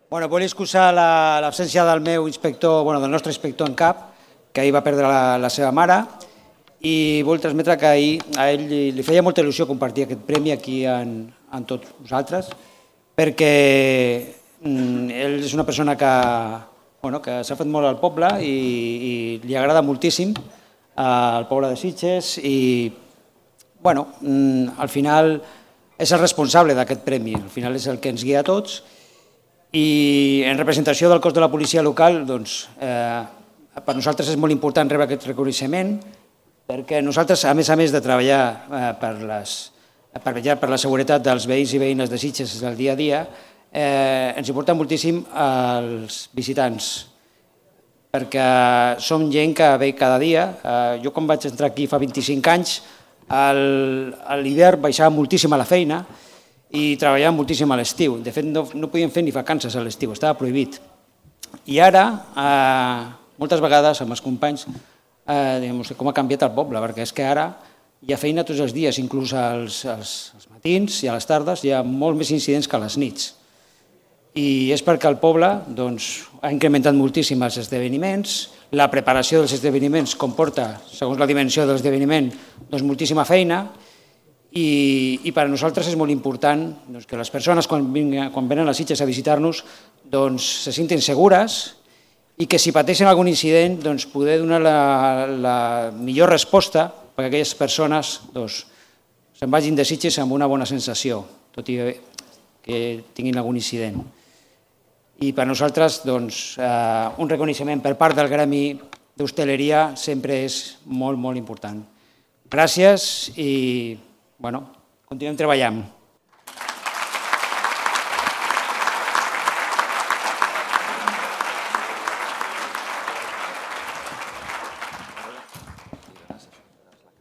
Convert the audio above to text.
Vull excusar l'absència del meu inspector, del nostre inspector en cap, que ahir va perdre la seva mare, i vull transmetre que ahir a ell li feia molta il·lusió compartir aquest premi aquí amb tots nosaltres, perquè ell és una persona que s'ha fet molt al poble i li agrada moltíssim al poble de Sitges i al final és el responsable d'aquest premi, al final és el que ens guia a tots. I en representació del cos de la policia local, per nosaltres és molt important rebre aquest reconeixement perquè nosaltres, a més de treballar per vetllar per la seguretat dels veïns i veïnes de Sitges del dia a dia, ens importa moltíssim els visitants perquè som gent que ve cada dia. Jo quan vaig entrar aquí fa 25 anys, a l'hivern baixava moltíssim a la feina i treballàvem moltíssim a l'estiu. De fet, no podíem fer ni vacances a l'estiu, estava prohibit. I ara, moltes vegades, amb els companys, diguem, com ha canviat el poble, perquè és que ara hi ha feina tots els dies, inclús als matins i a les tardes hi ha molt més incidents que a les nits. I és perquè el poble ha incrementat moltíssim els esdeveniments, la preparació dels esdeveniments comporta, segons la dimensió de l'esdeveniment, moltíssima feina. I per a nosaltres és molt important que les persones quan venen a Sitges a visitar-nos se sentin segures i que si pateixen algun incident poder donar la millor resposta perquè aquelles persones se'n vagin de Sitges amb una bona sensació, tot i que tinguin algun incident. I per a nosaltres un reconeixement per part del gremi d'hostaleria sempre és molt, molt important. Gràcies i continuem treballant.